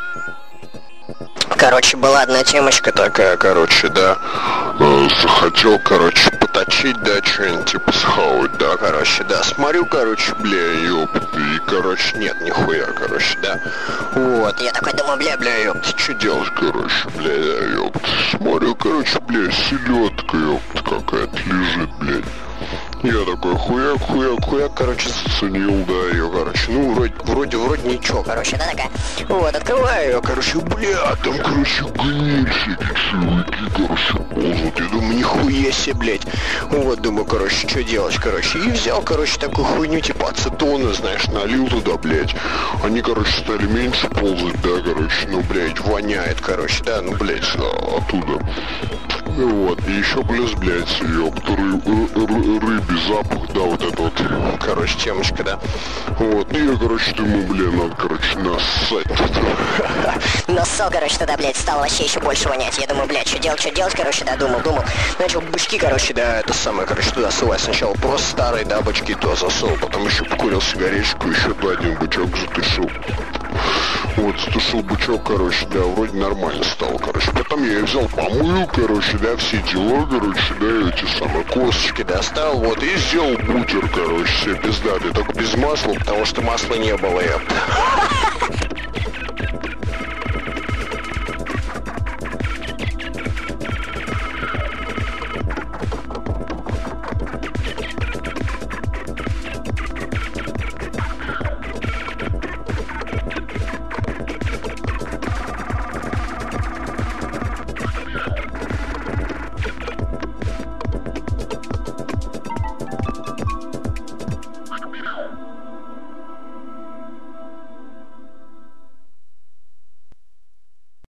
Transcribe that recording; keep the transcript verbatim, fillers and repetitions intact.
Короче, была одна темочка такая, короче, да. Э, захотел, короче, поточить, да, что-нибудь типа схавать, да, короче, да. Смотрю, короче, бля, ёпт, и, короче, нет, нихуя, короче, да. Вот, я такой думаю, бля, бля, ёпт, что делать, короче, бля, ёпт. Смотрю, короче, бля, селедка, ёпт, какая-то лежит, блядь. Я такой хуяк, хуяк, хуяк, короче, заценил, да, ее, короче, ну, вроде, вроде, вроде ничего, короче, да, такая, вот, открываю ее, короче, бля, там, короче, гниль всякие, червяки, короче, ползут, я думаю, нихуя себе, блядь, вот, думаю, короче, что делать, короче, и взял, короче, такую хуйню, типа, ацетона, знаешь, налил туда, блядь, они, короче, стали меньше ползать, да, короче, ну, блядь, воняет, короче, да, ну, блядь, оттуда. Вот, и еще плюс, блядь, ёпт, ры, ры, рыбий запах, да, вот это вот, короче, темочка, да. Вот, и я, короче, думаю, блин, надо, короче, нассать тут. Нассал, короче, тогда, блядь, стал вообще еще больше вонять. Я думаю, блядь, что делать, что делать, короче, да, думал, думал. Начал бычки, короче, да, это самое, короче, туда ссылать. Сначала просто старые, да, бычки туда засунул, потом еще покурил сигареточку, еще два один бычок затушил. Вот, затушил бычок, короче, да, вроде нормально стало, короче. Потом я взял, помыл, короче, да, все дела, короче, да, эти самые косточки достал, вот, и сделал бутер, короче, все пиздатый, только без масла, потому что масла не было, я.